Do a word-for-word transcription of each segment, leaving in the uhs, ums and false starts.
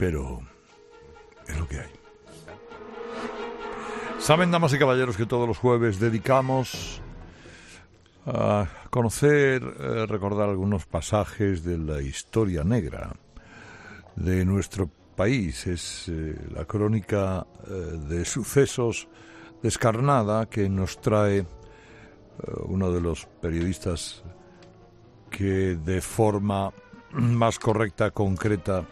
pero es lo que hay. Saben, damas y caballeros, que todos los jueves dedicamos a conocer, eh, recordar algunos pasajes de la historia negra de nuestro país. Es eh, la crónica eh, de sucesos descarnada que nos trae eh, uno de los periodistas que de forma más correcta, concreta,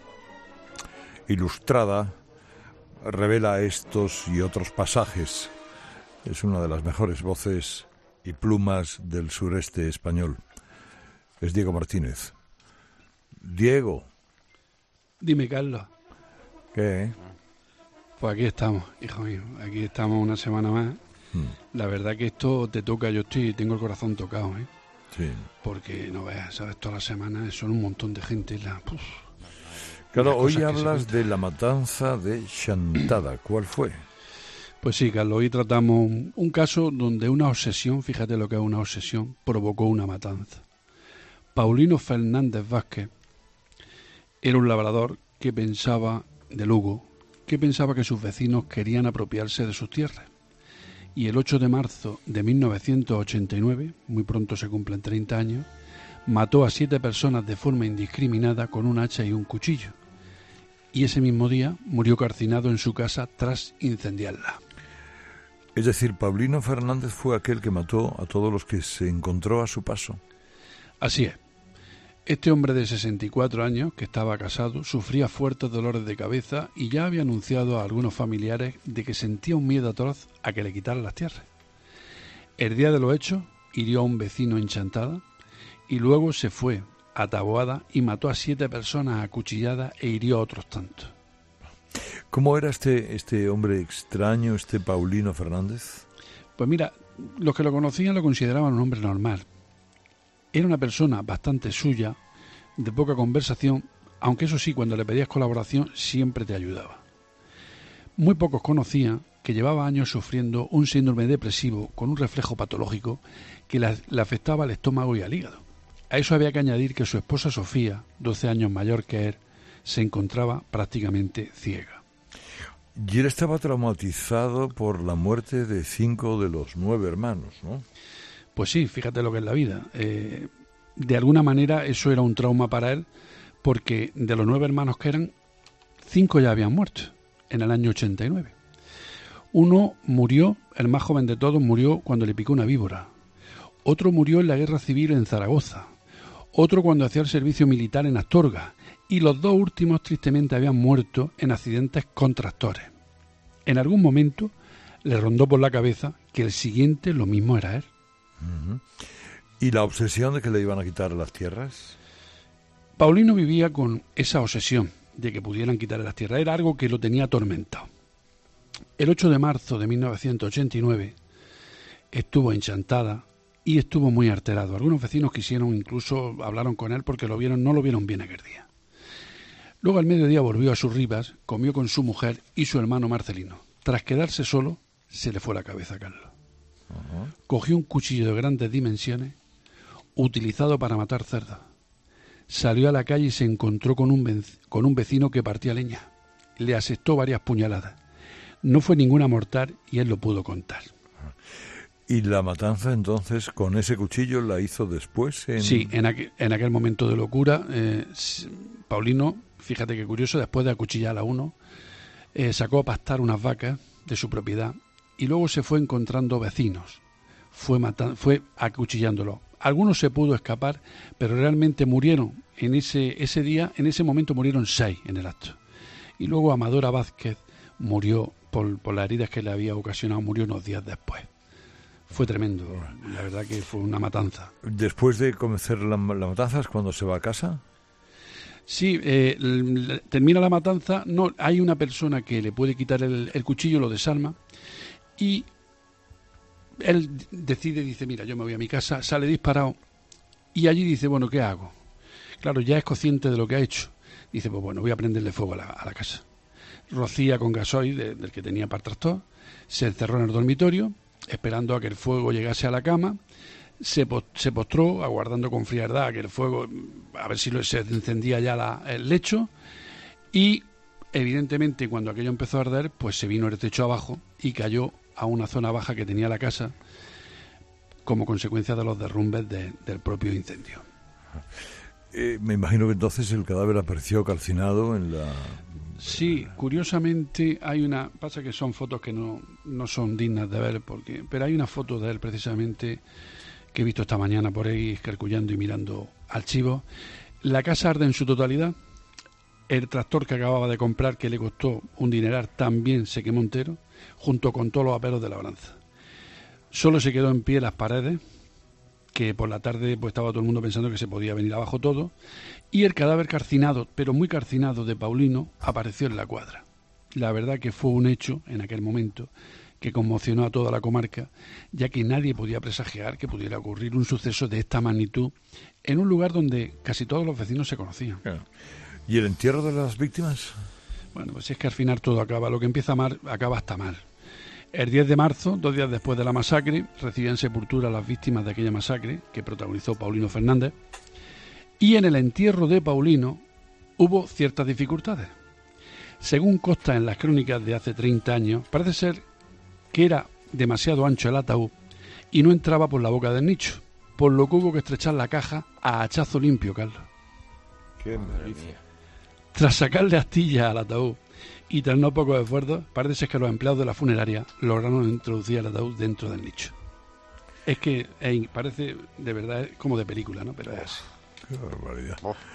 ilustrada, revela estos y otros pasajes. Es una de las mejores voces y plumas del sureste español. Es Diego Martínez. Diego. Dime, Carlos. ¿Qué? Pues aquí estamos, hijo mío. Aquí estamos una semana más. Hmm. La verdad que esto te toca. Yo estoy, tengo el corazón tocado, ¿eh? Sí. Porque, no veas, ¿sabes? Todas las semanas son un montón de gente. La, uf, claro, hoy hablas de la matanza de Chantada. ¿Cuál fue? Pues sí, Carlos, hoy tratamos un, un caso donde una obsesión, fíjate lo que es una obsesión, provocó una matanza. Paulino Fernández Vázquez era un labrador que pensaba, de Lugo, que pensaba que sus vecinos querían apropiarse de sus tierras. Y el ocho de marzo de mil novecientos ochenta y nueve, muy pronto se cumplen treinta años, mató a siete personas de forma indiscriminada con un hacha y un cuchillo. Y ese mismo día murió calcinado en su casa tras incendiarla. Es decir, Paulino Fernández fue aquel que mató a todos los que se encontró a su paso. Así es. Este hombre de sesenta y cuatro años, que estaba casado, sufría fuertes dolores de cabeza y ya había anunciado a algunos familiares de que sentía un miedo atroz a que le quitaran las tierras. El día de los hechos, hirió a un vecino en Chantada y luego se fue a Taboada y mató a siete personas acuchilladas e hirió a otros tantos. ¿Cómo era este, este hombre extraño, este Paulino Fernández? Pues mira, los que lo conocían lo consideraban un hombre normal. Era una persona bastante suya, de poca conversación, aunque eso sí, cuando le pedías colaboración siempre te ayudaba. Muy pocos conocían que llevaba años sufriendo un síndrome depresivo con un reflejo patológico que le, le afectaba al estómago y al hígado. A eso había que añadir que su esposa Sofía, doce años mayor que él, se encontraba prácticamente ciega. Y él estaba traumatizado por la muerte de cinco de los nueve hermanos, ¿no? Pues sí, fíjate lo que es la vida. Eh, de alguna manera eso era un trauma para él, porque de los nueve hermanos que eran, cinco ya habían muerto en el año ochenta y nueve. Uno murió, el más joven de todos, murió cuando le picó una víbora. Otro murió en la guerra civil en Zaragoza. Otro cuando hacía el servicio militar en Astorga. Y los dos últimos tristemente habían muerto en accidentes con tractores. En algún momento le rondó por la cabeza que el siguiente lo mismo era él. Uh-huh. ¿Y la obsesión de que le iban a quitar las tierras? Paulino vivía con esa obsesión de que pudieran quitarle las tierras. Era algo que lo tenía atormentado. El ocho de marzo de mil novecientos ochenta y nueve estuvo en Chantada y estuvo muy alterado. Algunos vecinos quisieron, incluso hablaron con él porque lo vieron, no lo vieron bien aquel día. Luego al mediodía volvió a sus ribas, comió con su mujer y su hermano Marcelino. Tras quedarse solo, se le fue la cabeza a Carlos. Uh-huh. Cogió un cuchillo de grandes dimensiones, utilizado para matar cerdos. Salió a la calle y se encontró con un, ven- con un vecino que partía leña. Le asestó varias puñaladas. No fue ninguna mortal y él lo pudo contar. ¿Y la matanza entonces con ese cuchillo la hizo después? En... Sí, en aquel, en aquel momento de locura, eh, Paulino, fíjate qué curioso, después de acuchillar a uno, eh, sacó a pastar unas vacas de su propiedad y luego se fue encontrando vecinos, fue, matan- fue acuchillándolos. Algunos se pudo escapar, pero realmente murieron en ese, ese día, en ese momento murieron seis en el acto. Y luego Amadora Vázquez murió por, por las heridas que le había ocasionado, murió unos días después. Fue tremendo, la verdad que fue una matanza. ¿Después de comenzar la, la matanza es cuando se va a casa? Sí, eh, l- l- termina la matanza, no, hay una persona que le puede quitar el, el cuchillo, lo desarma, y él decide, dice, mira, yo me voy a mi casa, sale disparado, y allí dice, bueno, ¿qué hago? Claro, ya es consciente de lo que ha hecho. Dice, pues bueno, voy a prenderle fuego a la, a la casa. Rocía con gasoil de, del que tenía para el tractor, se encerró en el dormitorio, esperando a que el fuego llegase a la cama, se, po- se postró, aguardando con frialdad a que el fuego, a ver si lo, se encendía ya la, el lecho, y Evidentemente, cuando aquello empezó a arder, pues se vino el techo abajo y cayó a una zona baja que tenía la casa como consecuencia de los derrumbes de, del propio incendio. Eh, me imagino que entonces el cadáver apareció calcinado en la... Sí, curiosamente hay una... Pasa que son fotos que no, no son dignas de ver, porque pero hay una foto de él precisamente que he visto esta mañana por ahí escarcullando y mirando archivos. La casa arde en su totalidad. El tractor que acababa de comprar, que le costó un dineral, también se quemó entero, junto con todos los aperos de labranza. Solo se quedó en pie las paredes, que por la tarde pues estaba todo el mundo pensando que se podía venir abajo todo, y el cadáver calcinado, pero muy calcinado, de Paulino apareció en la cuadra. La verdad que fue un hecho en aquel momento que conmocionó a toda la comarca, ya que nadie podía presagiar que pudiera ocurrir un suceso de esta magnitud en un lugar donde casi todos los vecinos se conocían. ¿Y el entierro de las víctimas? Bueno, pues es que al final todo acaba, lo que empieza mal, acaba hasta mal. El diez de marzo, dos días después de la masacre, recibían sepultura las víctimas de aquella masacre que protagonizó Paulino Fernández, y en el entierro de Paulino hubo ciertas dificultades. Según consta en las crónicas de hace treinta años, parece ser que era demasiado ancho el ataúd y no entraba por la boca del nicho, por lo que hubo que estrechar la caja a hachazo limpio, Carlos. ¡Qué maravilla! Tras sacarle astillas al ataúd y tras no pocos esfuerzos, parece ser que los empleados de la funeraria lograron introducir el ataúd dentro del nicho. Es que eh, parece de verdad como de película, ¿no? Pero es así. ¡Qué barbaridad!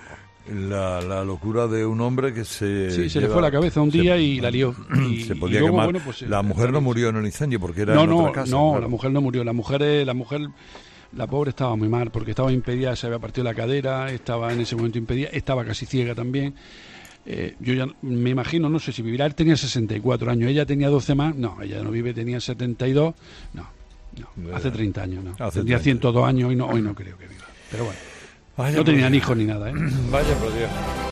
La, la locura de un hombre que se... Sí, se lleva, le fue la cabeza un día se, y la lió. Y, se podía y luego, quemar. Bueno, pues, la mujer no murió en el incendio porque era no, en no, otra casa. No, claro. la mujer no murió. La mujer, la mujer, la pobre estaba muy mal porque estaba impedida, se había partido la cadera, estaba en ese momento impedida, estaba casi ciega también. Eh, yo ya me imagino, no sé si vivirá, él tenía sesenta y cuatro años, ella tenía doce más, no, ella no vive, tenía setenta y dos, no, no, hace treinta años, no, hace tendría ciento dos años y no, hoy no creo que viva, pero bueno, Vaya no tenían hijos ni nada, ¿eh? Vaya por Dios.